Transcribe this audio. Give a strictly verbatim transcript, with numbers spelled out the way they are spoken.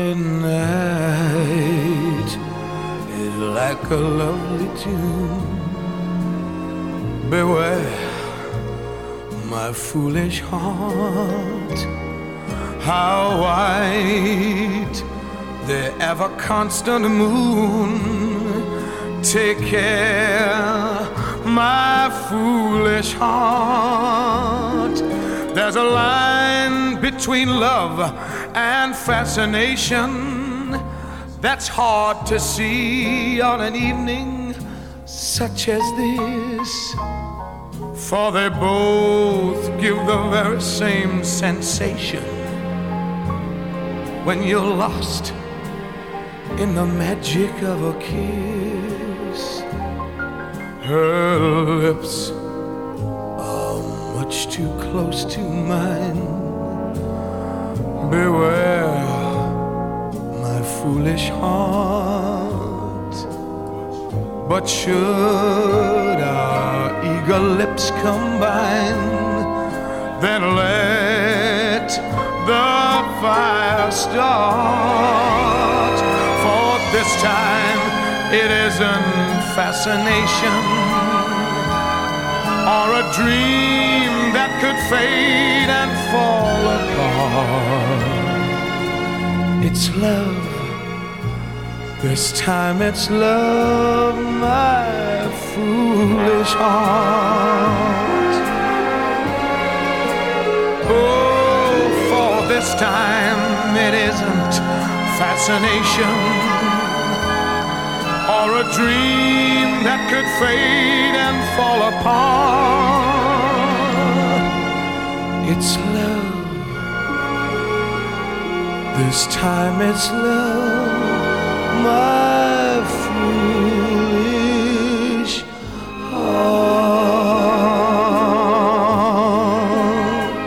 Starry night is like a lovely tune. Beware, my foolish heart, how white the ever constant moon. Take care, my foolish heart. There's a line between love and fascination that's hard to see on an evening such as this. For they both give the very same sensation when you're lost in the magic of a kiss. Her lips are much too close to mine. Beware, my foolish heart. But should our eager lips combine, then let the fire start. For this time it isn't fascination or a dream that could fade and fall apart. It's love. This time it's love, my foolish heart. Oh, for this time it isn't fascination or a dream that could fade and fall apart. It's love. This time it's love, my foolish heart.